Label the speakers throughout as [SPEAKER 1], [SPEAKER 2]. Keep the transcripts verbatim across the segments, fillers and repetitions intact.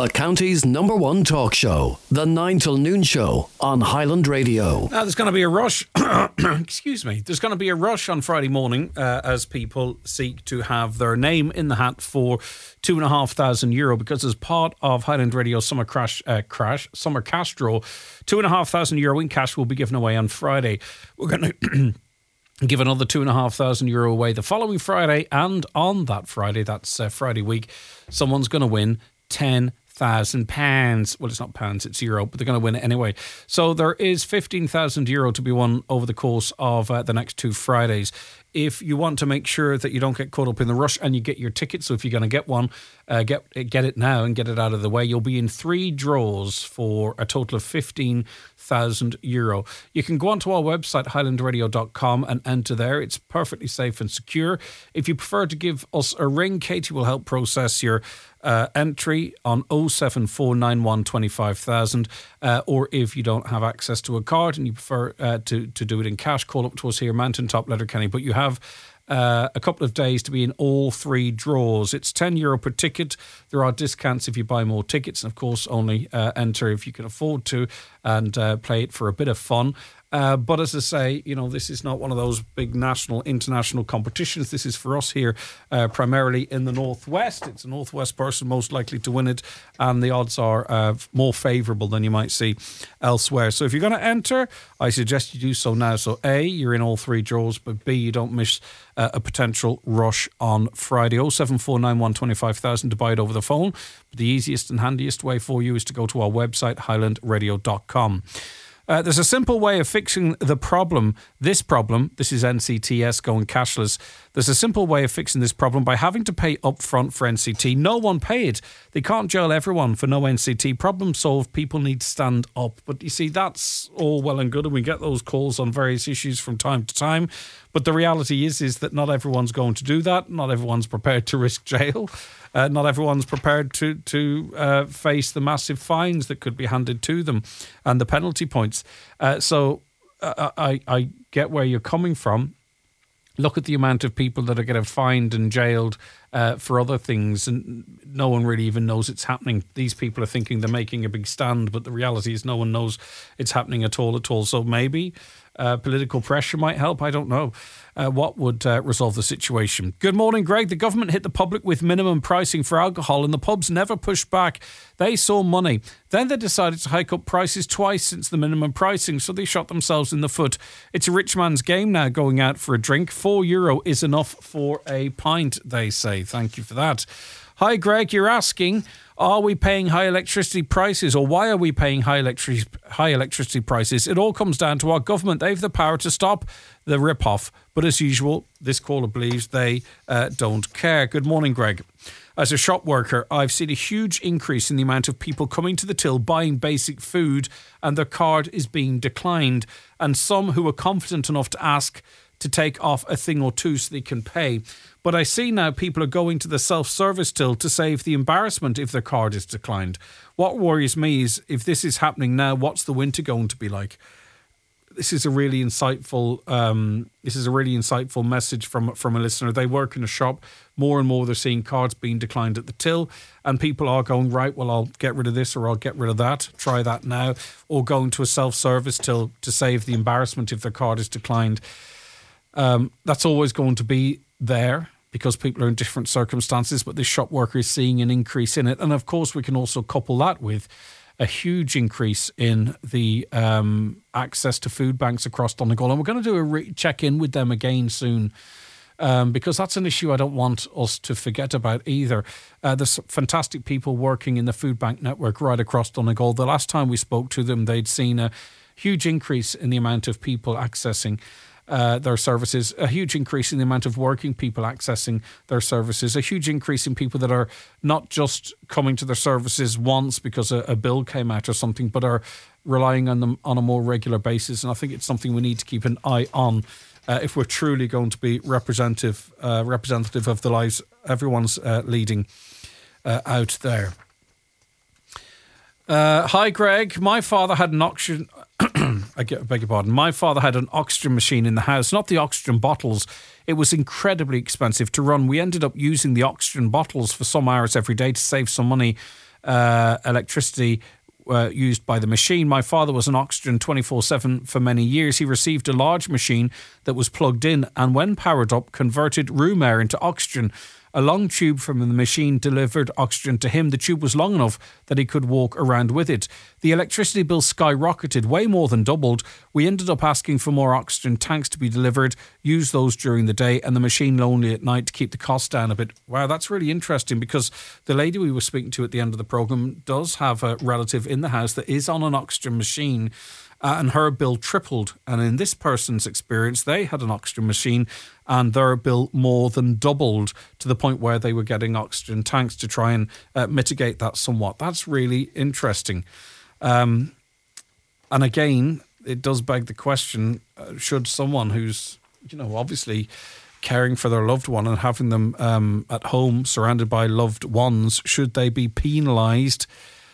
[SPEAKER 1] The county's number one talk show, the nine till noon show on Highland Radio.
[SPEAKER 2] Now, there's going to be a rush, excuse me, there's going to be a rush on Friday morning uh, as people seek to have their name in the hat for two and a half thousand euro because as part of Highland Radio's summer crash, uh, crash, summer cash draw, two and a half thousand euro in cash will be given away on Friday. We're going to give another two and a half thousand euro away the following Friday, and on that Friday, that's uh, Friday week, someone's going to win ten thousand pounds. Well, it's not pounds, it's euro, but they're going to win it anyway. So there is fifteen thousand euro to be won over the course of uh, the next two Fridays. If you want to make sure that you don't get caught up in the rush and you get your ticket, so if you're going to get one, uh, get get it now and get it out of the way. You'll be in three draws for a total of fifteen thousand euro. You can go onto our website, highland radio dot com, and enter there. It's perfectly safe and secure. If you prefer to give us a ring, Katie will help process your uh, entry on oh seven four nine one two five thousand. Uh, or if you don't have access to a card and you prefer uh, to, to do it in cash, call up to us here, Mountain Top, Letterkenny. But you have uh, a couple of days to be in all three draws. It's ten euro per ticket. There are discounts if you buy more tickets. And of course, only uh, enter if you can afford to and uh, play it for a bit of fun. Uh, but as I say, you know, this is not one of those big national, international competitions. This is for us here, uh, primarily in the Northwest. It's a Northwest person most likely to win it, and the odds are uh, more favourable than you might see elsewhere. So if you're going to enter, I suggest you do so now. So A, you're in all three draws, but B, you don't miss uh, a potential rush on Friday. oh seven four nine one two five thousand to buy it over the phone. But the easiest and handiest way for you is to go to our website, highland radio dot com. Uh, there's a simple way of fixing the problem, this problem, this is N C T S going cashless. There's a simple way of fixing this problem by having to pay up front for N C T. No one paid. They can't jail everyone for no N C T. Problem solved. People need to stand up. But you see, that's all well and good, and we get those calls on various issues from time to time. But the reality is, is that not everyone's going to do that. Not everyone's prepared to risk jail. Uh, not everyone's prepared to to uh, face the massive fines that could be handed to them and the penalty points. Uh, so uh, I, I get where you're coming from. Look at the amount of people that are getting fined and jailed uh, for other things, and no one really even knows it's happening. These people are thinking they're making a big stand, but the reality is no one knows it's happening at all at all. So maybe uh, political pressure might help. I don't know. Uh, what would uh, resolve the situation? Good morning, Greg. The government hit the public with minimum pricing for alcohol and the pubs never pushed back. They saw money. Then they decided to hike up prices twice since the minimum pricing, so they shot themselves in the foot. It's a rich man's game now going out for a drink. Four euro is enough for a pint, they say. Thank you for that. Hi, Greg. You're asking, are we paying high electricity prices, or why are we paying high electricity high electricity prices? It all comes down to our government. They have the power to stop the rip-off. But as usual, this caller believes they uh, don't care. Good morning, Greg. As a shop worker, I've seen a huge increase in the amount of people coming to the till buying basic food and their card is being declined, and some who are confident enough to ask to take off a thing or two so they can pay. But I see now people are going to the self-service till to save the embarrassment if their card is declined. What worries me is if this is happening now, what's the winter going to be like? This is a really insightful. Um, this is a really insightful message from from a listener. They work in a shop. More and more, they're seeing cards being declined at the till, and people are going, right, well, I'll get rid of this or I'll get rid of that. Try that now, or going to a self-service till to save the embarrassment if their card is declined. Um, that's always going to be there because people are in different circumstances. But this shop worker is seeing an increase in it, and of course, we can also couple that with a huge increase in the um, access to food banks across Donegal. And we're going to do a re- check-in with them again soon um, because that's an issue I don't want us to forget about either. Uh, there's fantastic people working in the food bank network right across Donegal. The last time we spoke to them, they'd seen a huge increase in the amount of people accessing Uh, their services, a huge increase in the amount of working people accessing their services, a huge increase in people that are not just coming to their services once because a, a bill came out or something, but are relying on them on a more regular basis. And I think it's something we need to keep an eye on uh, if we're truly going to be representative, uh, representative of the lives everyone's uh, leading uh, out there. Uh, hi, Greg. My father had an oxygen... I beg your pardon. My father had an oxygen machine in the house, not the oxygen bottles. It was incredibly expensive to run. We ended up using the oxygen bottles for some hours every day to save some money. uh, electricity uh, used by the machine. My father was on oxygen twenty-four seven for many years. He received a large machine that was plugged in and when powered up, converted room air into oxygen. A long tube from the machine delivered oxygen to him. The tube was long enough that he could walk around with it. The electricity bill skyrocketed, way more than doubled. We ended up asking for more oxygen tanks to be delivered, use those during the day, and the machine only at night to keep the cost down a bit. Wow, that's really interesting, because the lady we were speaking to at the end of the programme does have a relative in the house that is on an oxygen machine. Uh, and her bill tripled. And in this person's experience, they had an oxygen machine and their bill more than doubled, to the point where they were getting oxygen tanks to try and uh, mitigate that somewhat. That's really interesting. Um, and again, it does beg the question, uh, should someone who's, you know, obviously caring for their loved one and having them um, at home surrounded by loved ones, should they be penalised?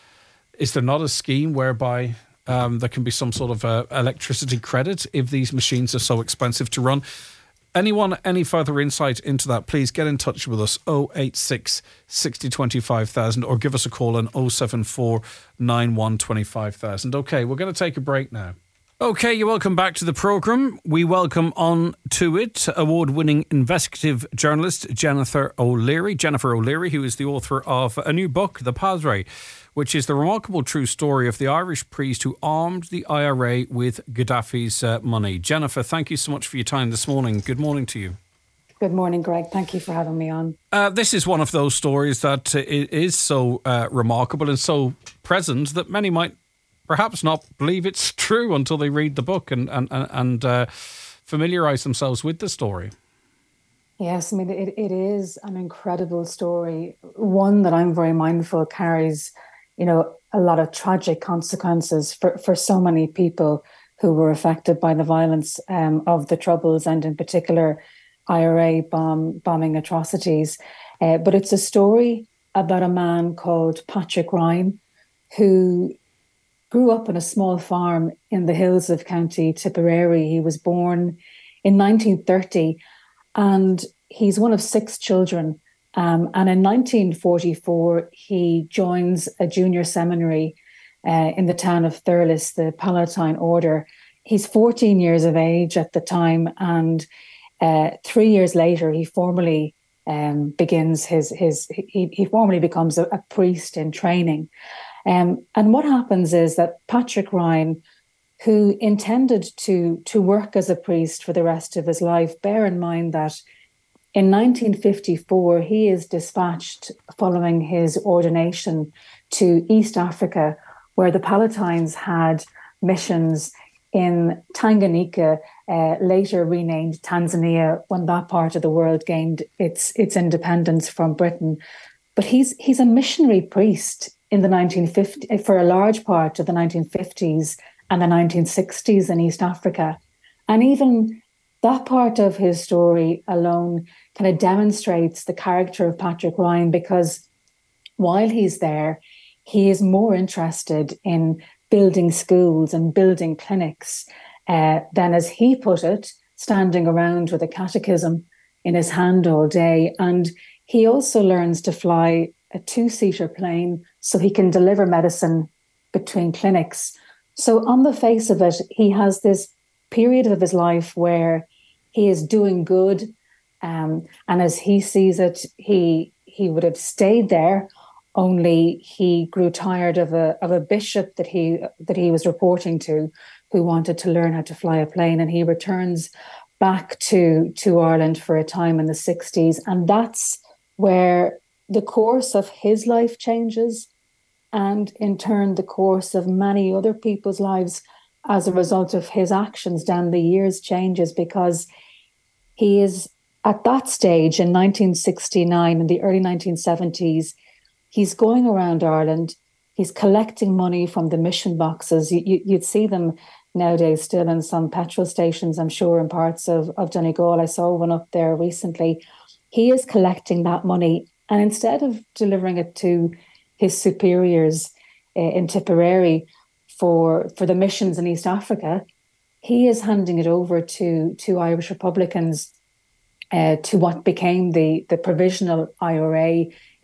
[SPEAKER 2] Is there not a scheme whereby Um, there can be some sort of uh, electricity credit if these machines are so expensive to run? Anyone, any further insight into that, please get in touch with us, oh eight six, six oh, twenty-five thousand, or give us a call on oh seven four, nine one, twenty-five thousand. Okay, we're going to take a break now. Okay, you're welcome back to the programme. We welcome on to it award-winning investigative journalist Jennifer O'Leary. Jennifer O'Leary, who is the author of a new book, The Padre, which is the remarkable true story of the Irish priest who armed the I R A with Gaddafi's uh, money. Jennifer, thank you so much for your time this morning. Good morning to you.
[SPEAKER 3] Good morning, Greg. Thank you for having me on.
[SPEAKER 2] Uh, this is one of those stories that uh, is so uh, remarkable and so present that many might perhaps not believe it's true until they read the book and and, and uh, familiarise themselves with the story.
[SPEAKER 3] Yes, I mean, it, it is an incredible story, one that I'm very mindful carries, you know, a lot of tragic consequences for, for so many people who were affected by the violence um, of the Troubles, and in particular I R A bomb, bombing atrocities. Uh, but it's a story about a man called Patrick Ryan, who grew up on a small farm in the hills of County Tipperary. He was born in nineteen thirty, and he's one of six children. Um, and in nineteen forty-four, he joins a junior seminary uh, in the town of Thurles, the Palatine Order. He's fourteen years of age at the time, and uh, three years later, he formally um, begins his his. He, he formally becomes a, a priest in training. Um, and what happens is that Patrick Ryan, who intended to to work as a priest for the rest of his life, bear in mind that in nineteen fifty-four, he is dispatched following his ordination to East Africa, where the Palatines had missions in Tanganyika, uh, later renamed Tanzania, when that part of the world gained its its independence from Britain. But he's he's a missionary priest in the nineteen fifties, for a large part of the nineteen fifties and the nineteen sixties in East Africa. And even that part of his story alone kind of demonstrates the character of Patrick Ryan, because while he's there, he is more interested in building schools and building clinics uh, than, as he put it, standing around with a catechism in his hand all day. And he also learns to fly a two-seater plane so he can deliver medicine between clinics. So on the face of it, he has this period of his life where he is doing good. Um, and as he sees it, he he would have stayed there, only he grew tired of a of a bishop that he that he was reporting to, who wanted to learn how to fly a plane, and he returns back to to Ireland for a time in the sixties, and that's where the course of his life changes, and in turn the course of many other people's lives as a result of his actions down the years changes, because he is at that stage in nineteen sixty-nine, in the early nineteen seventies, he's going around Ireland, he's collecting money from the mission boxes. You, you, you'd see them nowadays still in some petrol stations, I'm sure, in parts of, of Donegal. I saw one up there recently. He is collecting that money, and instead of delivering it to his superiors uh, in Tipperary for, for the missions in East Africa, he is handing it over to, to Irish Republicans, uh, to what became the, the provisional I R A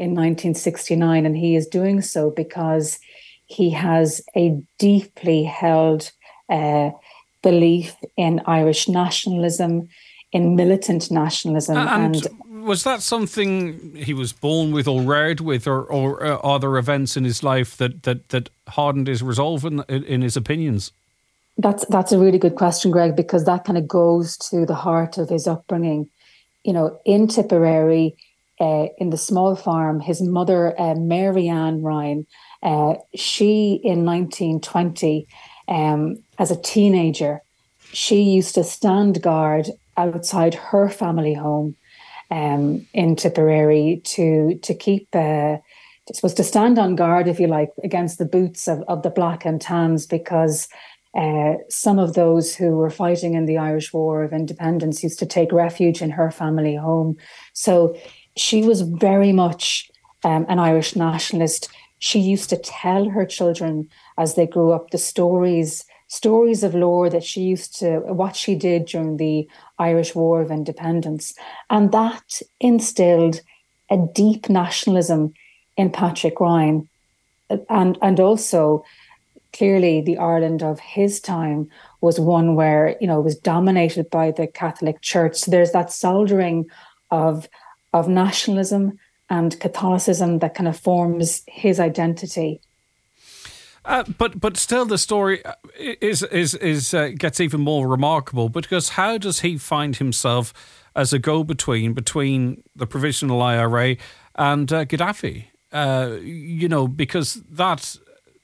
[SPEAKER 3] in nineteen sixty-nine, and he is doing so because he has a deeply held uh, belief in Irish nationalism, in militant nationalism.
[SPEAKER 2] And,
[SPEAKER 3] and
[SPEAKER 2] was that something he was born with or reared with, or, or uh, are there events in his life that, that, that hardened his resolve in, in his opinions?
[SPEAKER 3] That's that's a really good question, Greg, because that kind of goes to the heart of his upbringing. You know, in Tipperary, uh, in the small farm, his mother, uh, Mary Ann Ryan, uh, she in nineteen twenty, um, as a teenager, she used to stand guard outside her family home um, in Tipperary to to keep. Uh, supposed to stand on guard, if you like, against the boots of, of the Black and Tans, because uh, some of those who were fighting in the Irish War of Independence used to take refuge in her family home. So she was very much um, an Irish nationalist. She used to tell her children as they grew up the stories, stories of lore that she used to, what she did during the Irish War of Independence. And that instilled a deep nationalism in Patrick Ryan. And, and also, clearly the Ireland of his time was one where, you know, it was dominated by the Catholic Church. So there's that soldering of, of nationalism and Catholicism that kind of forms his identity.
[SPEAKER 2] Uh, but but still, the story is is is uh, gets even more remarkable, because how does he find himself as a go-between between the Provisional I R A and uh, Gaddafi? Uh, you know, because that,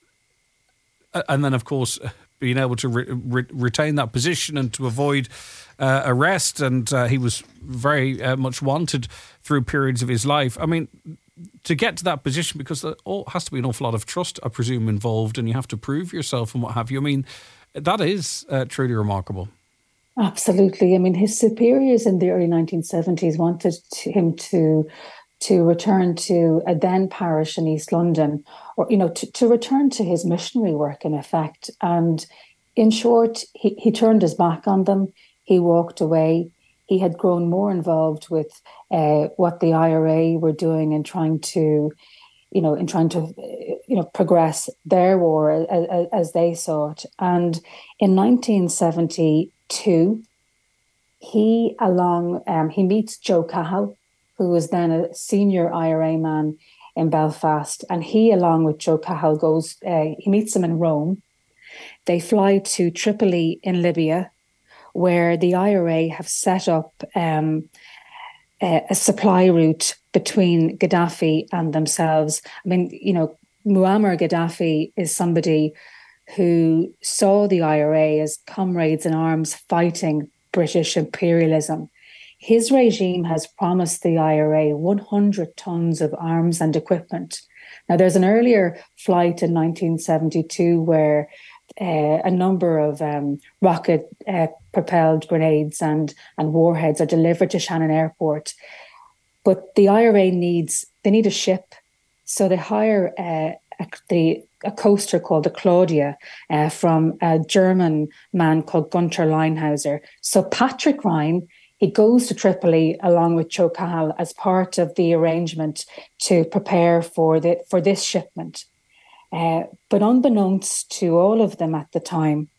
[SPEAKER 2] and then of course being able to re- re- retain that position and to avoid uh, arrest, and uh, he was very uh, much wanted through periods of his life. I mean, to get to that position, because there has to be an awful lot of trust, I presume, involved, and you have to prove yourself and what have you. I mean, that is uh, truly remarkable.
[SPEAKER 3] Absolutely. I mean, his superiors in the early nineteen seventies wanted to, him to to return to a then parish in East London, or, you know, to, to return to his missionary work, in effect. And in short, he, he turned his back on them. He walked away. He had grown more involved with uh, what the I R A were doing in trying to, you know, in trying to, you know, progress their war as, as they saw it. And in nineteen seventy-two, he along um, he meets Joe Cahill, who was then a senior I R A man in Belfast, and he, along with Joe Cahill, goes. Uh, he meets him in Rome. They fly to Tripoli in Libya, where the I R A have set up um, a, a supply route between Gaddafi and themselves. I mean, you know, Muammar Gaddafi is somebody who saw the I R A as comrades in arms fighting British imperialism. His regime has promised the I R A one hundred tons of arms and equipment. Now, there's an earlier flight in nineteen seventy-two where uh, a number of um, rocket-propelled uh, grenades and, and warheads are delivered to Shannon Airport. But the I R A needs, they need a ship. So they hire uh, a, the, a coaster called the Claudia uh, from a German man called Gunther Leinhauser. So Patrick Ryan, he goes to Tripoli along with Joe Cahill as part of the arrangement to prepare for the for this shipment. Uh, but unbeknownst to all of them at the time,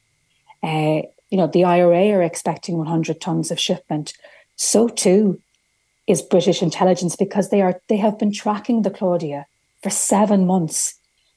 [SPEAKER 3] uh, you know, the I R A are expecting one hundred tons of shipment. So too is British intelligence, because they are they have been tracking the Claudia for seven months.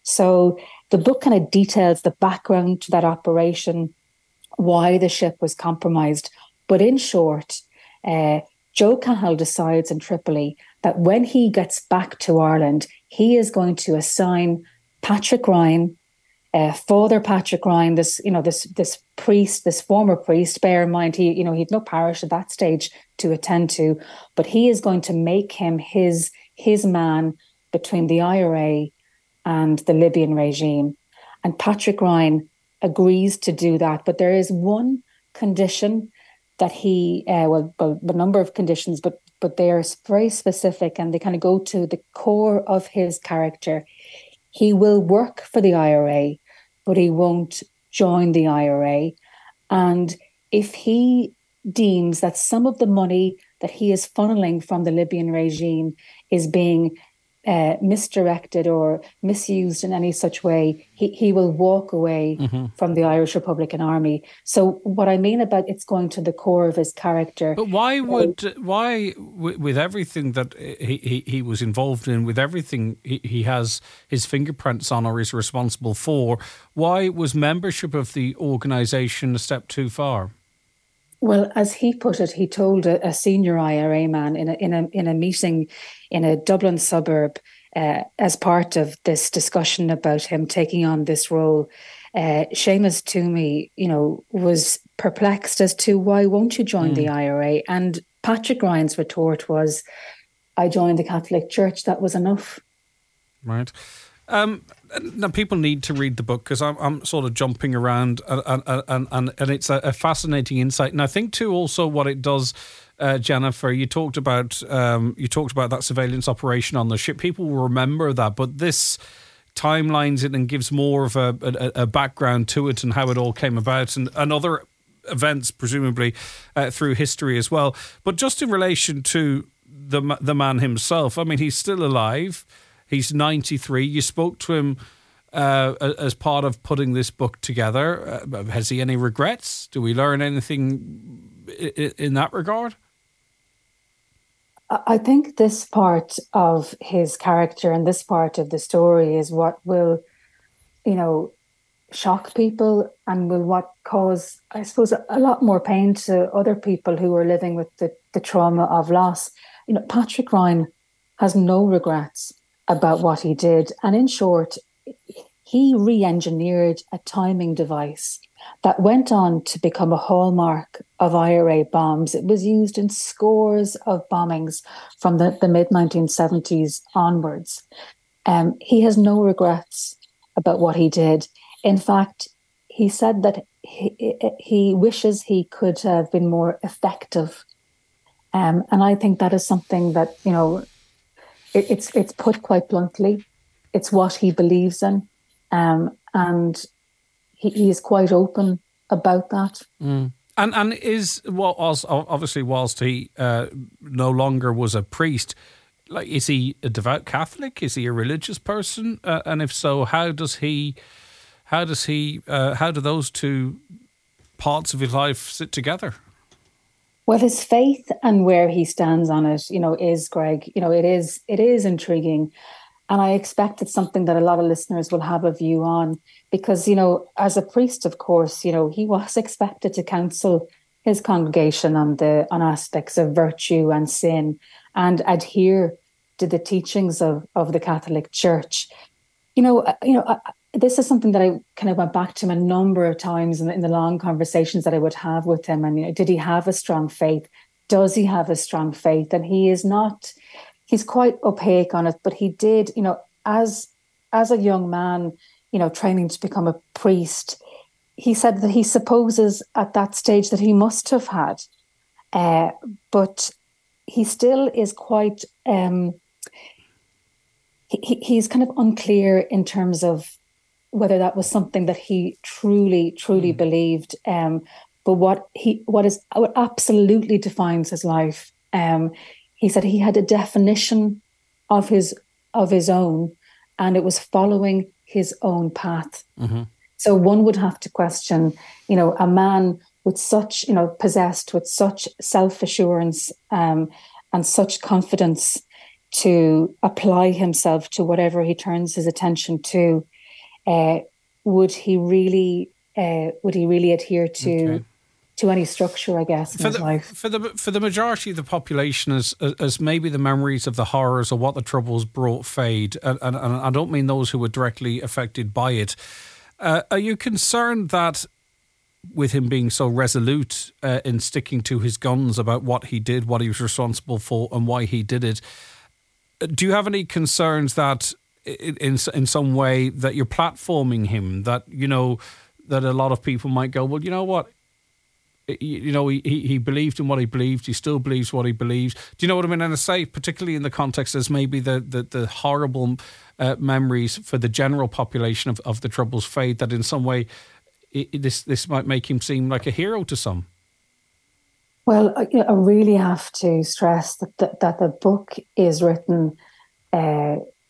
[SPEAKER 3] So the book kind of details the background to that operation, why the ship was compromised. But in short, uh, Joe Cahill decides in Tripoli that when he gets back to Ireland, he is going to assign Patrick Ryan, uh, Father Patrick Ryan, this you know this this priest, this former priest. Bear in mind, he you know he'd no parish at that stage to attend to, but he is going to make him his his man between the I R A and the Libyan regime. And Patrick Ryan agrees to do that, but there is one condition that he, uh, well, well, a number of conditions, but but they are very specific, and they kind of go to the core of his character. He will work for the I R A, but he won't join the I R A. And if he deems that some of the money that he is funneling from the Libyan regime is being uh, misdirected or misused in any such way, he, he will walk away mm-hmm. from the Irish Republican Army. So what I mean about it's going to the core of his character.
[SPEAKER 2] But why would, uh, why, with everything that he, he, he was involved in, with everything he, he has his fingerprints on or is responsible for, why was membership of the organisation a step too far?
[SPEAKER 3] Well, as he put it, he told a, a senior I R A man in a in a in a meeting in a Dublin suburb uh, as part of this discussion about him taking on this role. Uh, Seamus Toomey, you know, was perplexed as to why won't you join mm. the I R A? And Patrick Ryan's retort was, "I joined the Catholic Church. That was enough."
[SPEAKER 2] Right. Um, now, people need to read the book because I'm, I'm sort of jumping around and and, and, and it's a, a fascinating insight. And I think, too, also what it does, uh, Jennifer, you talked about um, you talked about that surveillance operation on the ship. People will remember that, but this timelines it and gives more of a, a, a background to it and how it all came about and, and other events, presumably, uh, through history as well. But just in relation to the the man himself, I mean, he's still alive. He's ninety-three. You spoke to him uh, as part of putting this book together. Uh, has he any regrets? Do we learn anything in, in that regard?
[SPEAKER 3] I think this part of his character and this part of the story is what will, you know, shock people and will what cause, I suppose, a lot more pain to other people who are living with the, the trauma of loss. You know, Patrick Ryan has no regrets about what he did. And in short, he re-engineered a timing device that went on to become a hallmark of I R A bombs. It was used in scores of bombings from the, the mid nineteen seventies onwards. Um, he has no regrets about what he did. In fact, he said that he, he wishes he could have been more effective. Um, and I think that is something that, you know, it, it's it's put quite bluntly. It's what he believes in. Um, and he, he is quite open about that.
[SPEAKER 2] Mm. And and is what was obviously whilst he uh, no longer was a priest, like is he a devout Catholic? Is he a religious person? Uh, and if so, how does he, how does he, uh, how do those two parts of his life sit together?
[SPEAKER 3] Well, his faith and where he stands on it, you know, is Greg. You know, it is it is intriguing. And I expect it's something that a lot of listeners will have a view on because, you know, as a priest, of course, you know, he was expected to counsel his congregation on the on aspects of virtue and sin and adhere to the teachings of, of the Catholic Church. You know, uh, you know, uh, this is something that I kind of went back to him a number of times in the, in the long conversations that I would have with him. And, you know, did he have a strong faith? Does he have a strong faith? And he is not... He's quite opaque on it, but he did, you know, as as a young man, you know, training to become a priest, he said that he supposes at that stage that he must have had. Uh, but he still is quite, um, he, he's kind of unclear in terms of whether that was something that he truly, truly mm. believed. Um, but what he, what is, what absolutely defines his life, um, he said he had a definition of his of his own, and it was following his own path. Mm-hmm. So one would have to question, you know, a man with such, you know, possessed with such self-assurance um, and such confidence to apply himself to whatever he turns his attention to. Uh, would he really? Uh, would he really adhere to? Okay. To any structure, I guess, in
[SPEAKER 2] for
[SPEAKER 3] his
[SPEAKER 2] the,
[SPEAKER 3] life.
[SPEAKER 2] For the for the majority of the population, as as maybe the memories of the horrors or what the Troubles brought fade, and, and, and I don't mean those who were directly affected by it. Uh, are you concerned that with him being so resolute uh, in sticking to his guns about what he did, what he was responsible for, and why he did it, do you have any concerns that in in, in some way that you're platforming him, that, you know, that a lot of people might go, well, you know what, you know, he, he believed in what he believed. He still believes what he believes. Do you know what I mean? And I say, particularly in the context as maybe the the, the horrible uh, memories for the general population of, of the Troubles fade, that in some way it, this this might make him seem like a hero to some.
[SPEAKER 3] Well, I, I really have to stress that the, that the book is written uh,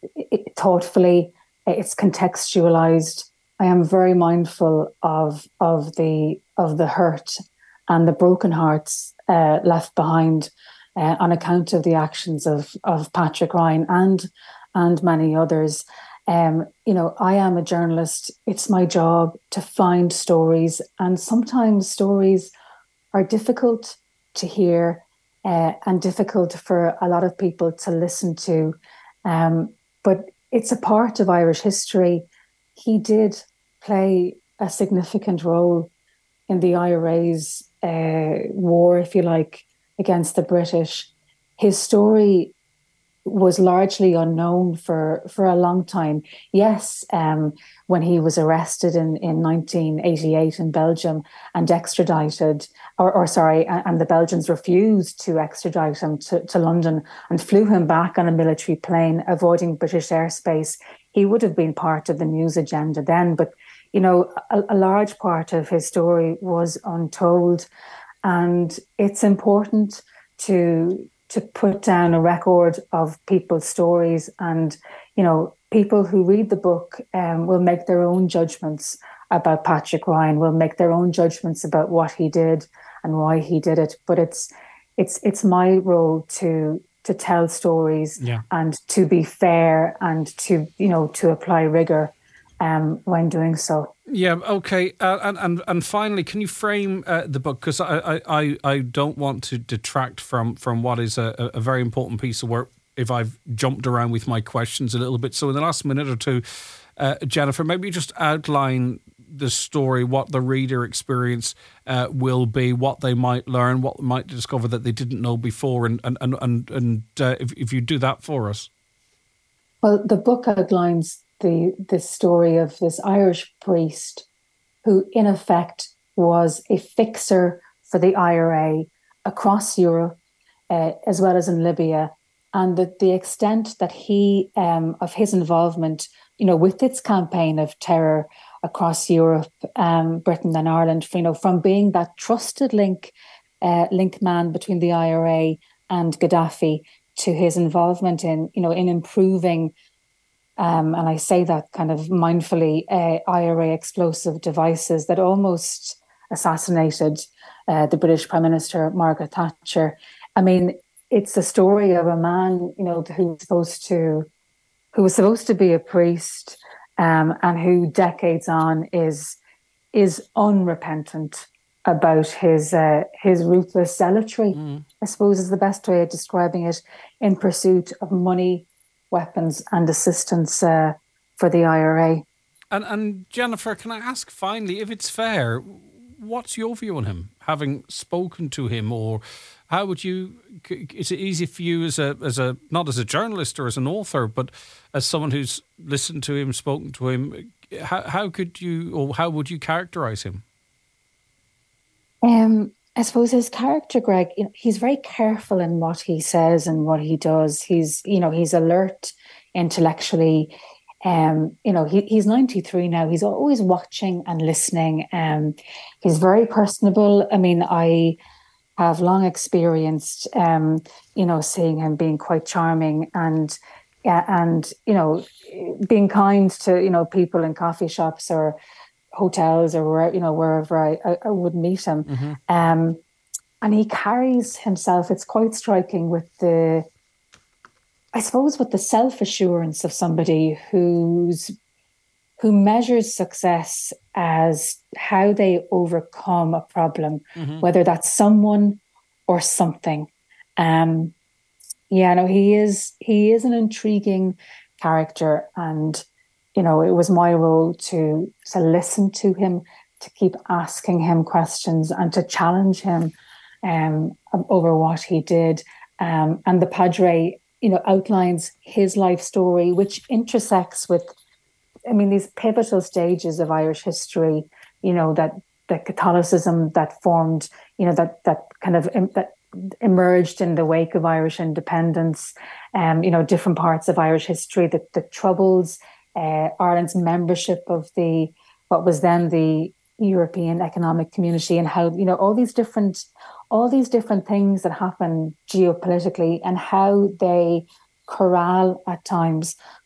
[SPEAKER 3] it, thoughtfully. It's contextualized. I am very mindful of of the of the hurt and the broken hearts uh, left behind uh, on account of the actions of of Patrick Ryan and and many others. Um, you know, I am a journalist. It's my job to find stories, and sometimes stories are difficult to hear uh, and difficult for a lot of people to listen to. Um, but it's a part of Irish history. He did play a significant role in the I R A's uh, war, if you like, against the British. His story was largely unknown for, for a long time. Yes, um, when he was arrested in, in nineteen eighty-eight in Belgium and extradited, or, or sorry, and the Belgians refused to extradite him to, to London and flew him back on a military plane, avoiding British airspace, he would have been part of the news agenda then. But, you know, a, a large part of his story was untold. And it's important to to put down a record of people's stories, and you know, people who read the book um, will make their own judgments about Patrick Ryan, will make their own judgments about what he did and why he did it. But it's it's it's my role to to tell stories,
[SPEAKER 2] yeah.
[SPEAKER 3] and to be fair, and to you know to apply rigor um, when doing so.
[SPEAKER 2] Yeah, okay. Uh, and, and and finally, can you frame uh, the book? Because I, I, I don't want to detract from, from what is a, a very important piece of work if I've jumped around with my questions a little bit. So in the last minute or two, uh, Jennifer, maybe just outline the story, what the reader experience uh, will be, what they might learn, what they might discover that they didn't know before, and, and, and, and, and uh, if, if you do that for us.
[SPEAKER 3] Well, the book outlines the the story of this Irish priest who, in effect, was a fixer for the I R A across Europe, uh, as well as in Libya, and the, the extent that he um, of his involvement, you know, with its campaign of terror across Europe, um, Britain and Ireland, you know, from being that trusted link, uh, link man between the I R A and Gaddafi, to his involvement in, you know, in improving. Um, and I say that kind of mindfully, uh, I R A explosive devices that almost assassinated uh, the British Prime Minister, Margaret Thatcher. I mean, it's the story of a man, you know, who's supposed to, who was supposed to be a priest, um, and who decades on is is unrepentant about his uh, his ruthless zealotry. Mm. I suppose is the best way of describing it, in pursuit of money, weapons and assistance uh, for the I R A.
[SPEAKER 2] And, and Jennifer, can I ask finally, if it's fair, what's your view on him, having spoken to him, or how would you, is it easy for you as a, as a not as a journalist or as an author, but as someone who's listened to him, spoken to him, how, how could you, or how would you characterise him?
[SPEAKER 3] Um. I suppose his character, Greg, you know, he's very careful in what he says and what he does. He's, you know, he's alert intellectually. Um, you know, he, he's ninety-three now. He's always watching and listening. Um, he's very personable. I mean, I have long experienced, um, you know, seeing him being quite charming and, uh, and you know, being kind to, you know, people in coffee shops or hotels or where, you know, wherever I, I, I would meet him. Mm-hmm. Um, and he carries himself, it's quite striking, with the, I suppose, with the self-assurance of somebody who's, who measures success as how they overcome a problem, mm-hmm. whether that's someone or something. Um, yeah, no, he is, he is an intriguing character, and you know, it was my role to to listen to him, to keep asking him questions, and to challenge him um, over what he did. Um, and the Padre, you know, outlines his life story, which intersects with, I mean, these pivotal stages of Irish history. You know, that the Catholicism that formed, you know, that that kind of that emerged in the wake of Irish independence. Um, you know, different parts of Irish history, the the Troubles. Uh, Ireland's membership of the what was then the European Economic Community, and how, you know, all these different all these different things that happen geopolitically, and how they corral at times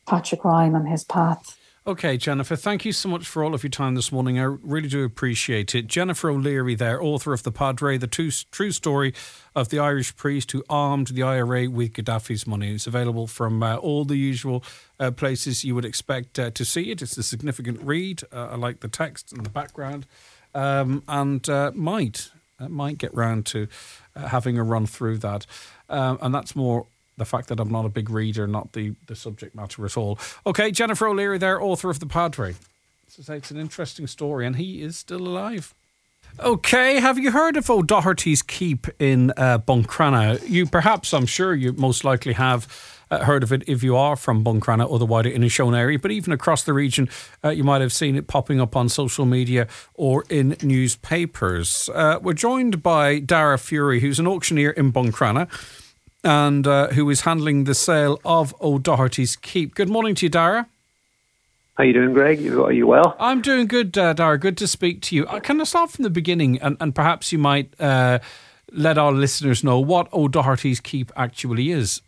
[SPEAKER 3] Patrick Ryan on his path.
[SPEAKER 2] Okay, Jennifer, thank you so much for all of your time this morning. I really do appreciate it. Jennifer O'Leary there, author of The Padre, the two, true story of the Irish priest who armed the I R A with Gaddafi's money. It's available from uh, all the usual uh, places you would expect uh, to see it. It's a significant read. Uh, I like the text and the background. Um, and uh, might, uh, might get round to uh, having a run through that. Um, and that's more the fact that I'm not a big reader, not the, the subject matter at all. Okay, Jennifer O'Leary there, author of The Padre. As I say, it's an interesting story, and he is still alive. Okay, have you heard of O'Doherty's Keep in uh, Buncrana? You perhaps, I'm sure you most likely have uh, heard of it if you are from Buncrana or the wider Inishowen area, but even across the region, uh, you might have seen it popping up on social media or in newspapers. Uh, we're joined by Dara Fury, who's an auctioneer in Buncrana, and uh, who is handling the sale of O'Doherty's Keep. Good morning to you, Dara.
[SPEAKER 4] How you doing, Greg? You, are you well?
[SPEAKER 2] I'm doing good, uh, Dara. Good to speak to you. Uh, can I start from the beginning, and, and perhaps you might uh, let our listeners know what O'Doherty's Keep actually is?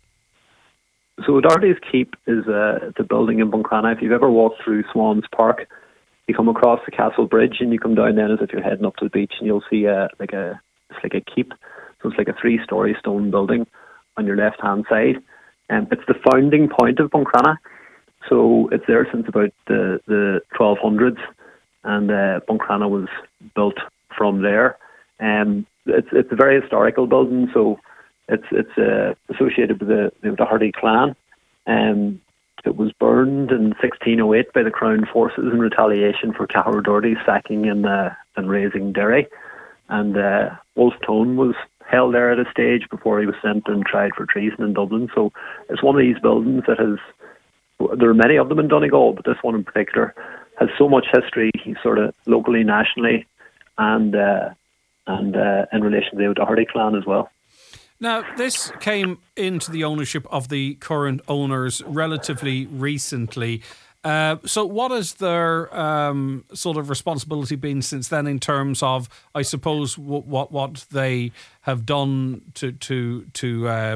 [SPEAKER 4] So O'Doherty's Keep is a, the building in Buncrana. If you've ever walked through Swans Park, you come across the Castle Bridge and you come down then as if you're heading up to the beach, and you'll see a, like a it's like a keep. So it's like a three-storey stone building on your left-hand side. And um, it's the founding point of Buncrana. So it's there since about the, the twelve hundreds, and uh, Buncrana was built from there. Um, it's it's a very historical building, so it's it's uh, associated with the, the O'Doherty clan. Um, it was burned in sixteen oh eight by the Crown forces in retaliation for Cahir O'Doherty's sacking and uh, and raising Derry. And uh, Wolfe Tone was held there at a stage before he was sent and tried for treason in Dublin. So it's one of these buildings that has, there are many of them in Donegal, but this one in particular has so much history, sort of locally, nationally, and uh, and uh, in relation to the O'Doherty clan as well.
[SPEAKER 2] Now, this came into the ownership of the current owners relatively recently. Uh, so what has their um, sort of responsibility been since then in terms of, I suppose, what what, what they have done to to to, uh,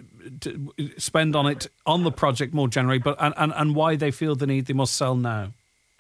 [SPEAKER 2] to spend on it, on the project more generally, but and, and, and why they feel the need they must sell now?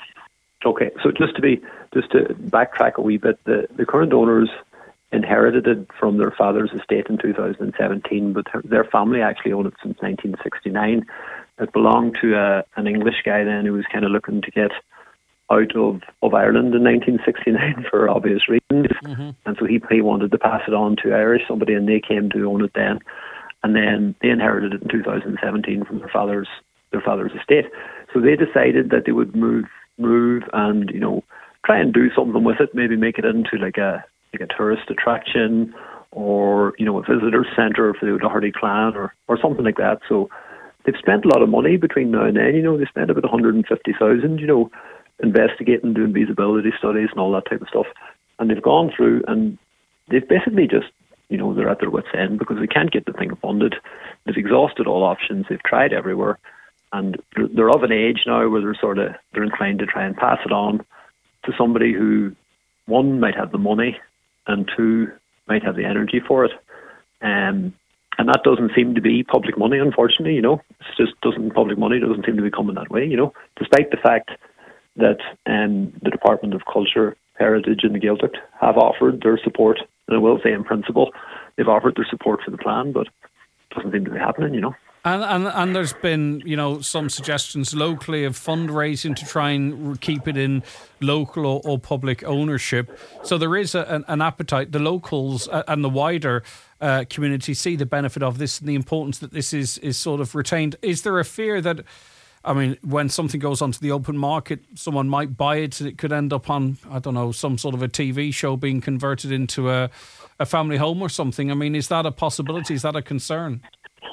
[SPEAKER 4] Okay, so just to be just to backtrack a wee bit, the, the current owners inherited it from their father's estate in two thousand seventeen, but their family actually owned it since nineteen sixty-nine. It belonged to a, an English guy then who was kind of looking to get out of, of Ireland in nineteen sixty-nine for obvious reasons. Mm-hmm. And so he, he wanted to pass it on to Irish somebody, and they came to own it then. And then they inherited it in two thousand seventeen from their father's their father's estate. So they decided that they would move move and, you know, try and do something with it, maybe make it into like a like a tourist attraction, or, you know, a visitor centre for the O'Doherty clan, or, or something like that. So they've spent a lot of money between now and then. You know, they spent about one hundred fifty thousand, you know, investigating, doing feasibility studies and all that type of stuff. And they've gone through and they've basically just, you know, they're at their wits' end because they can't get the thing funded. They've exhausted all options. They've tried everywhere. And they're, they're of an age now where they're sort of, they're inclined to try and pass it on to somebody who, one, might have the money, and two, might have the energy for it. Um, and that doesn't seem to be public money, unfortunately, you know. It's just doesn't, public money doesn't seem to be coming that way, you know, despite the fact that um, the Department of Culture, Heritage and the Gaeltacht have offered their support, and I will say in principle, they've offered their support for the plan, but it doesn't seem to be happening, you know.
[SPEAKER 2] And, and and there's been, you know, some suggestions locally of fundraising to try and keep it in local or, or public ownership. So there is a, an, an appetite. The locals and the wider uh, community see the benefit of this and the importance that this is, is sort of retained. Is there a fear that, I mean, when something goes onto the open market, someone might buy it and it could end up on, I don't know, some sort of a T V show being converted into a, a family home or something? I mean, is that a possibility? Is that a concern?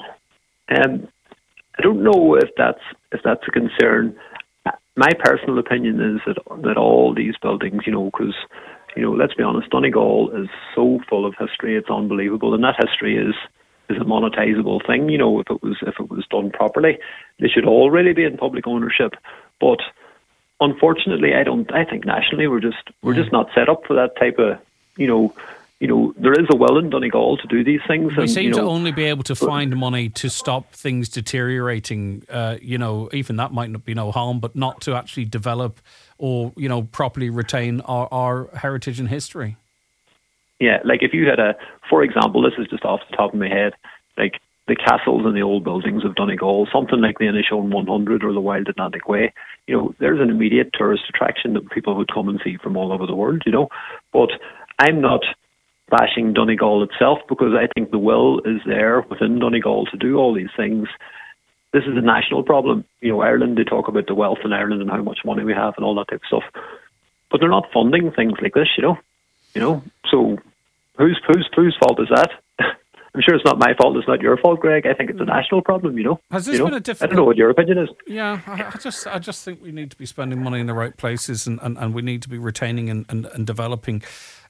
[SPEAKER 4] Um, I don't know if that's if that's a concern. My personal opinion is that that all these buildings, you know, because, you know, let's be honest, Donegal is so full of history, it's unbelievable, and that history is is a monetizable thing. You know, if it was if it was done properly, they should all really be in public ownership. But unfortunately, I don't. I think nationally we're just we're just not set up for that type of, you know, you know, there is a will in Donegal to do these things.
[SPEAKER 2] We
[SPEAKER 4] and,
[SPEAKER 2] seem
[SPEAKER 4] you know,
[SPEAKER 2] to only be able to find money to stop things deteriorating. Uh, you know, even that might not be no harm, but not to actually develop or, you know, properly retain our, our heritage and history.
[SPEAKER 4] Yeah, like if you had a, for example, this is just off the top of my head, like the castles and the old buildings of Donegal, something like the Inishowen one hundred or the Wild Atlantic Way, you know, there's an immediate tourist attraction that people would come and see from all over the world, you know. But I'm not bashing Donegal itself, because I think the will is there within Donegal to do all these things. This is a national problem. You know, Ireland, they talk about the wealth in Ireland and how much money we have and all that type of stuff. But they're not funding things like this, you know. You know, so whose whose whose fault is that? I'm sure it's not my fault. It's not your fault, Greg. I think it's a national problem. You know.
[SPEAKER 2] Has this
[SPEAKER 4] you know?
[SPEAKER 2] been a difficult?
[SPEAKER 4] I don't know what your opinion is.
[SPEAKER 2] Yeah, I, I just I just think we need to be spending money in the right places, and, and, and we need to be retaining and and, and developing.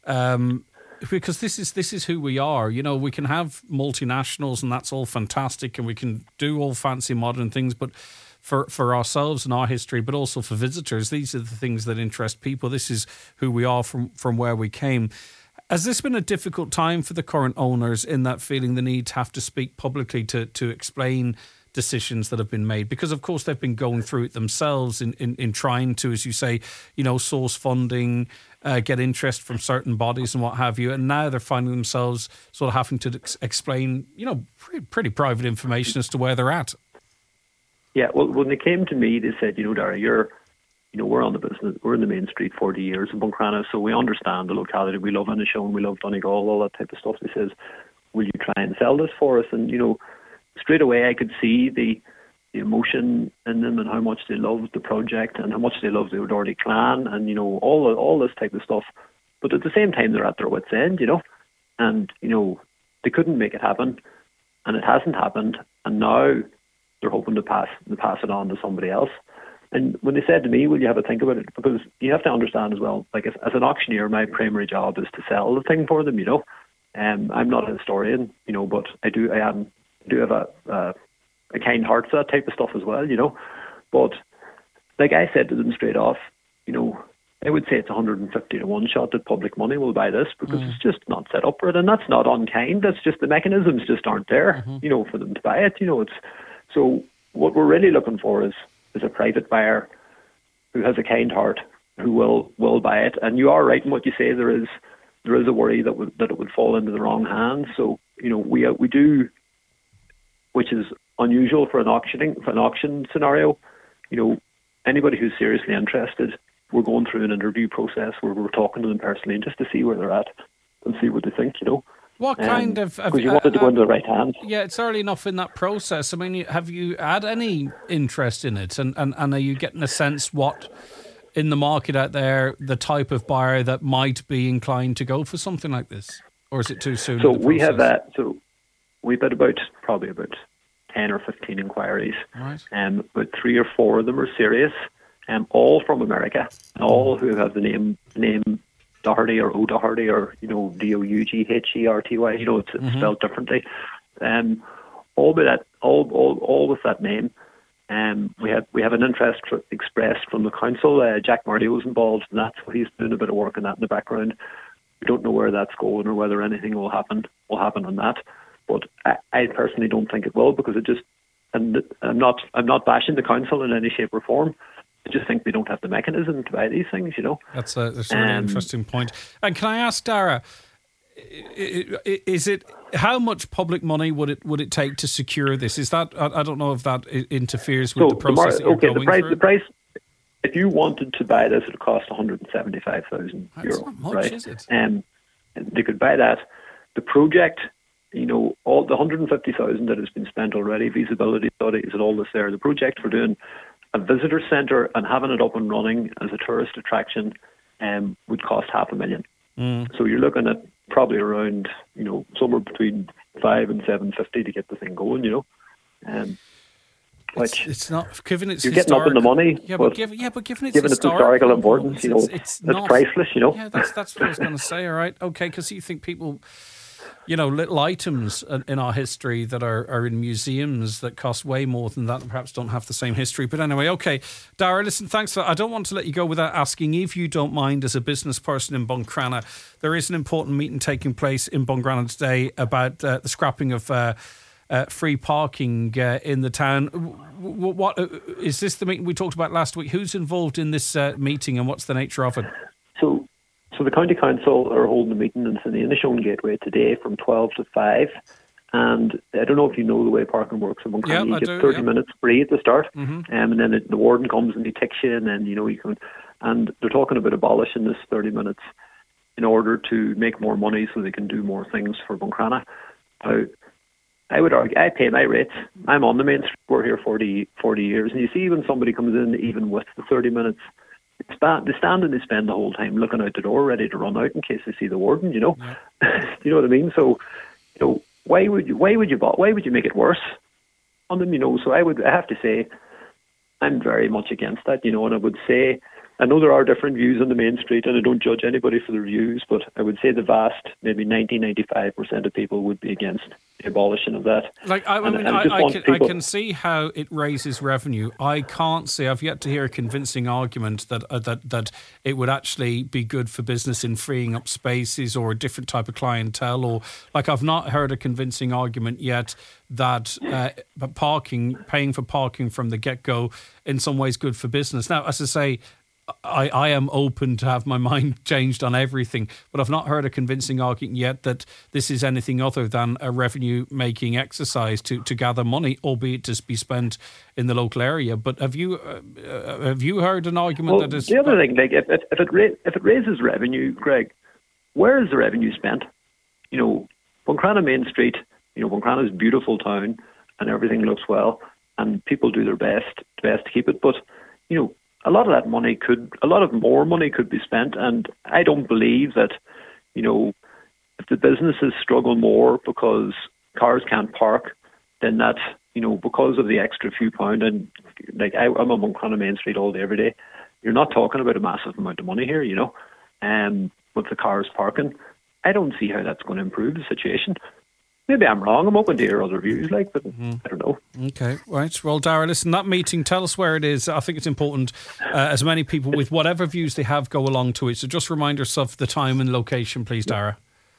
[SPEAKER 2] Um, Because this is this is who we are. You know, we can have multinationals and that's all fantastic, and we can do all fancy modern things, but for, for ourselves and our history, but also for visitors, these are the things that interest people. This is who we are from, from where we came. Has this been a difficult time for the current owners, in that feeling the need to have to speak publicly to, to explain decisions that have been made? Because, of course, they've been going through it themselves in, in, in trying to, as you say, you know, source funding, uh, get interest from certain bodies and what have you. And now they're finding themselves sort of having to ex- explain, you know, pretty, pretty private information as to where they're at.
[SPEAKER 4] Yeah, well, when they came to me, they said, you know, Dara, you're, you know, we're on the business, we're in the main street forty years in Buncrana, so we understand the locality. We love Inishowen, we love Donegal, all that type of stuff. They says, will you try and sell this for us? And, you know, straight away I could see the the emotion in them and how much they loved the project and how much they loved the O'Doherty clan and, you know, all all this type of stuff. But at the same time, they're at their wits' end, you know, and, you know, they couldn't make it happen, and it hasn't happened, and now they're hoping to pass to pass it on to somebody else. And when they said to me, will you have a think about it? Because you have to understand as well, like, as, as an auctioneer, my primary job is to sell the thing for them, you know. Um, I'm not a historian, you know, but I do I am do have a, a a kind heart for that type of stuff as well, you know. But like I said to them straight off, you know, I would say it's one hundred fifty to one shot that public money will buy this, because mm. it's just not set up for it, and that's not unkind. That's just the mechanisms just aren't there, mm-hmm. you know, for them to buy it. You know, it's so what we're really looking for is is a private buyer who has a kind heart, who will will buy it. And you are right in what you say. There is there is a worry that would, that it would fall into the wrong hands. So, you know, we we do, which is unusual for an auctioning for an auction scenario. You know, anybody who's seriously interested, we're going through an interview process where we're talking to them personally just to see where they're at and see what they think. You know,
[SPEAKER 2] what kind um, of
[SPEAKER 4] because you uh, wanted to go uh, into the right hands.
[SPEAKER 2] Yeah, it's early enough in that process. I mean, have you had any interest in it, and and, and are you getting a sense what in the market out there, the type of buyer that might be inclined to go for something like this, or is it too soon?
[SPEAKER 4] So we have that. So we've had about probably about ten or fifteen inquiries,
[SPEAKER 2] right?
[SPEAKER 4] Um, but three or four of them are serious, um, all from America, and all who have the name name Doherty or O'Doherty or, you know, D O U G H E R T Y. You know, it's, it's mm-hmm. spelled differently. Um, all with that, all all all with that name. Um, we have we have an interest for, expressed from the council. Uh, Jack Marty was involved in that, so he's doing a bit of work on that in the background. We don't know where that's going or whether anything will happen will happen on that. But I, I personally don't think it will, because it just, and I'm not I'm not bashing the council in any shape or form. I just think they don't have the mechanism to buy these things, you know.
[SPEAKER 2] That's a, that's a really um, interesting point. And can I ask, Dara, is it, how much public money would it would it take to secure this? Is that, I don't know if that interferes with
[SPEAKER 4] so
[SPEAKER 2] the process
[SPEAKER 4] the
[SPEAKER 2] mar-
[SPEAKER 4] that you're
[SPEAKER 2] okay,
[SPEAKER 4] going the price,
[SPEAKER 2] through.
[SPEAKER 4] The price, if you wanted to buy this, it would cost one hundred seventy-five thousand euro.
[SPEAKER 2] That's not much,
[SPEAKER 4] right?
[SPEAKER 2] is it?
[SPEAKER 4] Um, they could buy that. The project, you know, all the one hundred fifty thousand that has been spent already, feasibility studies and all this there, the project for doing a visitor centre and having it up and running as a tourist attraction um, would cost half a million.
[SPEAKER 2] Mm.
[SPEAKER 4] So you're looking at probably around, you know, somewhere between five and seven fifty to get the thing going, you know. Um, which
[SPEAKER 2] it's, it's not given its
[SPEAKER 4] you're getting up in the money.
[SPEAKER 2] Yeah, but, but given yeah, but given its
[SPEAKER 4] given
[SPEAKER 2] historical,
[SPEAKER 4] its historical importance, you know,
[SPEAKER 2] it's,
[SPEAKER 4] it's,
[SPEAKER 2] it's, not,
[SPEAKER 4] it's priceless, you know.
[SPEAKER 2] Yeah, that's that's what I was going to say. All right, okay, because you think people you know, little items in our history that are, are in museums that cost way more than that and perhaps don't have the same history. But anyway, okay. Darragh, listen, thanks for that. I don't want to let you go without asking, if you don't mind, as a business person in Buncrana, there is an important meeting taking place in Buncrana today about uh, the scrapping of uh, uh, free parking uh, in the town. What, what uh, is this the meeting we talked about last week? Who's involved in this uh, meeting and what's the nature of it?
[SPEAKER 4] So, so the County Council are holding a meeting in the Inishowen Gateway today from twelve to five. And I don't know if you know the way parking works in Buncrana.
[SPEAKER 2] Yeah,
[SPEAKER 4] you
[SPEAKER 2] I
[SPEAKER 4] get
[SPEAKER 2] do,
[SPEAKER 4] thirty
[SPEAKER 2] yeah.
[SPEAKER 4] minutes free at the start,
[SPEAKER 2] Mm-hmm.
[SPEAKER 4] um, and then it, the warden comes and he ticks you, and then you know you can. And they're talking about abolishing this thirty minutes in order to make more money so they can do more things for Buncrana. Now, I would argue, I pay my rates. I'm on the main street. We're here forty, forty years, and you see when somebody comes in, even with the thirty minutes, they stand, they stand and they spend the whole time looking out the door, ready to run out in case they see the warden. You know, yeah. You know what I mean. So, you know, why would you? Why would you? Why would you make it worse on them? You know. So I would. I have to say, I'm very much against that. You know, and I would say, I know there are different views on the main street, and I don't judge anybody for their views, but I would say the vast, maybe ninety, ninety-five percent of people would be against the abolition of that.
[SPEAKER 2] Like, I, I
[SPEAKER 4] And
[SPEAKER 2] mean,
[SPEAKER 4] I
[SPEAKER 2] I,
[SPEAKER 4] just
[SPEAKER 2] I,
[SPEAKER 4] want
[SPEAKER 2] can,
[SPEAKER 4] people-
[SPEAKER 2] I can see how it raises revenue. I can't see, I've yet to hear a convincing argument that uh, that that it would actually be good for business in freeing up spaces or a different type of clientele. Or, like, I've not heard a convincing argument yet that uh, but parking, paying for parking from the get-go, in some ways good for business. Now, as I say, I, I am open to have my mind changed on everything, but I've not heard a convincing argument yet that this is anything other than a revenue-making exercise to, to gather money, albeit to be spent in the local area. But have you uh, uh, have you heard an argument
[SPEAKER 4] Well,
[SPEAKER 2] that is...
[SPEAKER 4] the other thing, like if if, if it ra- if it raises revenue, Greg, where is the revenue spent? You know, Buncrana Main Street. You know, Buncrana is a beautiful town, and everything looks well, and people do their best best to keep it. But you know, a lot of that money could, a lot of more money could be spent, and I don't believe that, you know, if the businesses struggle more because cars can't park, then that's, you know, because of the extra few pound, and like I, I'm on Buncrana Main Street all day, every day. You're not talking about a massive amount of money here, you know, um, with the cars parking. I don't see how that's going to improve the situation. Maybe I'm wrong. I'm open to hear other views, like, but mm-hmm. I don't know.
[SPEAKER 2] Okay, right. Well, Darragh, listen, that meeting, tell us where it is. I think it's important uh, as many people with whatever views they have go along to it. So just remind us of the time and location, please, Darragh.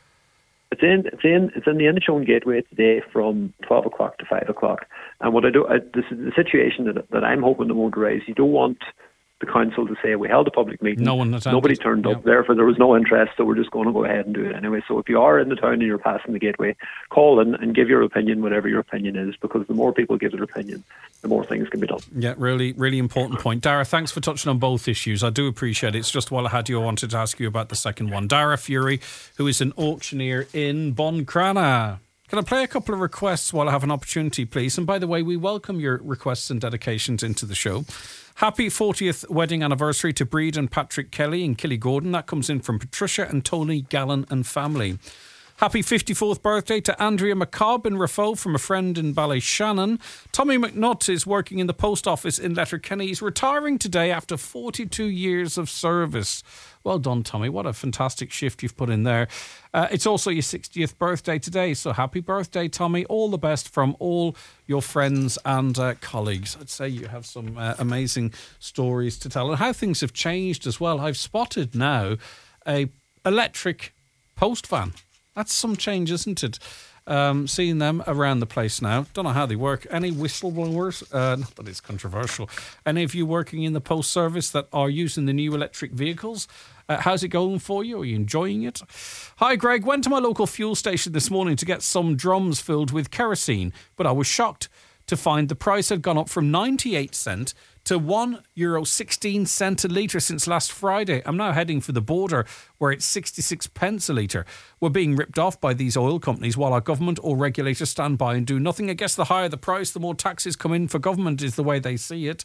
[SPEAKER 4] It's in it's in it's in the Inishowen Gateway today from twelve o'clock to five o'clock. And what I do, I, this is the situation that that I'm hoping to won't arise. You don't want the council to say we held a public meeting.
[SPEAKER 2] No one attended.
[SPEAKER 4] Nobody turned up.
[SPEAKER 2] Yeah.
[SPEAKER 4] Therefore, there was no interest, so we're just going to go ahead and do it anyway. So if you are in the town and you're passing the gateway, call in and give your opinion, whatever your opinion is, because the more people give their opinion, the more things can be done.
[SPEAKER 2] Yeah, really, really important point. Darragh, thanks for touching on both issues. I do appreciate it. It's just while I had you, I wanted to ask you about the second one. Darragh Fury, who is an auctioneer in Buncrana. Can I play a couple of requests while I have an opportunity, please? And by the way, we welcome your requests and dedications into the show. Happy fortieth wedding anniversary to Breed and Patrick Kelly in Killygordon. That comes in from Patricia and Tony Gallen and family. Happy fifty-fourth birthday to Andrea McCobb in Rafo from a friend in Ballyshannon. Tommy McNutt is working in the post office in Letterkenny. He's retiring today after forty-two years of service. Well done, Tommy. What a fantastic shift you've put in there. Uh, it's also your sixtieth birthday today, so happy birthday, Tommy. All the best from all your friends and uh, colleagues. I'd say you have some uh, amazing stories to tell and how things have changed as well. I've spotted now a electric post van. That's some change, isn't it? Um, seeing them around the place now. Don't know how they work. Any whistleblowers? Uh, not that it's controversial. Any of you working in the post service that are using the new electric vehicles? Uh, how's it going for you? Are you enjoying it? Hi, Greg. Went to my local fuel station this morning to get some drums filled with kerosene, but I was shocked to find the price had gone up from ninety-eight cents to one euro sixteen cent a litre since last Friday. I'm now heading for the border where it's sixty-six pence a litre. We're being ripped off by these oil companies while our government or regulators stand by and do nothing. I guess the higher the price, the more taxes come in for government is the way they see it.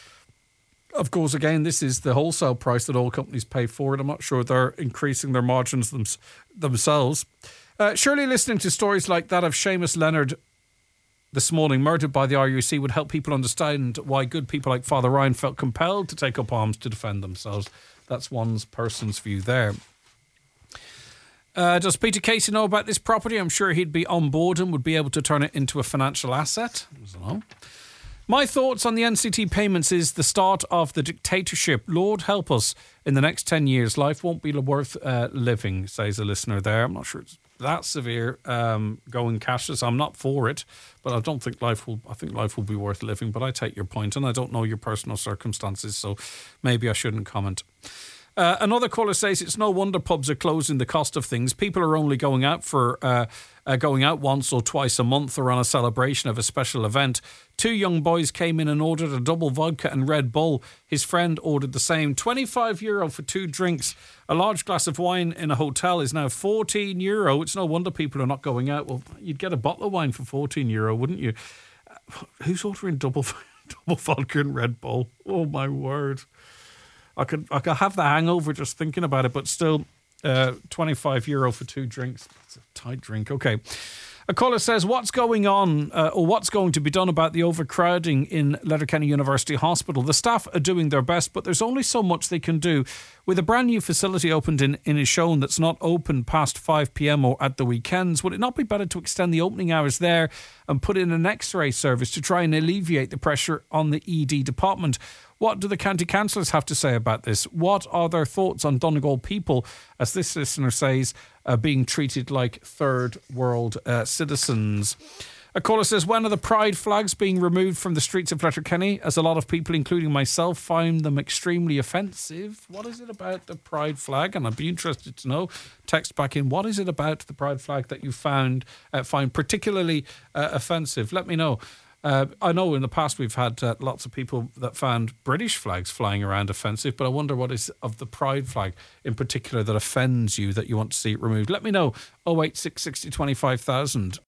[SPEAKER 2] Of course, again, this is the wholesale price that oil companies pay for it. I'm not sure they're increasing their margins them, themselves. Uh, surely listening to stories like that of Seamus Leonard this morning, murdered by the R U C, would help people understand why good people like Father Ryan felt compelled to take up arms to defend themselves. That's one person's view there. Uh, does Peter Casey know about this property? I'm sure he'd be on board and would be able to turn it into a financial asset. I don't know. My thoughts on the N C T payments is the start of the dictatorship. Lord help us. In the next ten years, life won't be worth uh, living, says a listener there. I'm not sure it's that severe, um, going cashless. I'm not for it, but I don't think life will, I think life will be worth living. But I take your point, and I don't know your personal circumstances, so maybe I shouldn't comment. Uh, another caller says it's no wonder pubs are closing the cost of things. People are only going out for uh, uh, going out once or twice a month or on a celebration of a special event. Two young boys came in and ordered a double vodka and Red Bull. His friend ordered the same. twenty-five euro for two drinks. A large glass of wine in a hotel is now fourteen euro. It's no wonder people are not going out. Well, you'd get a bottle of wine for fourteen euro, wouldn't you? Uh, who's ordering double double vodka and Red Bull? Oh, my word. I could I could have the hangover just thinking about it, but still, uh, twenty-five euro for two drinks. It's a tight drink. Okay. A caller says, what's going on uh, or what's going to be done about the overcrowding in Letterkenny University Hospital? The staff are doing their best, but there's only so much they can do. With a brand new facility opened in, in Ishone that's not open past five p.m. or at the weekends, would it not be better to extend the opening hours there and put in an X-ray service to try and alleviate the pressure on the E D department? What do the county councillors have to say about this? What are their thoughts on Donegal people, as this listener says, uh, being treated like third world uh, citizens? A caller says, when are the pride flags being removed from the streets of Letterkenny? As a lot of people, including myself, find them extremely offensive. What is it about the pride flag? And I'd be interested to know. Text back in, what is it about the pride flag that you found uh, find particularly uh, offensive? Let me know. Uh, I know in the past we've had uh, lots of people that found British flags flying around offensive, but I wonder what is of the pride flag in particular that offends you, that you want to see it removed. Let me know. oh eight six sixty twenty-five thousand.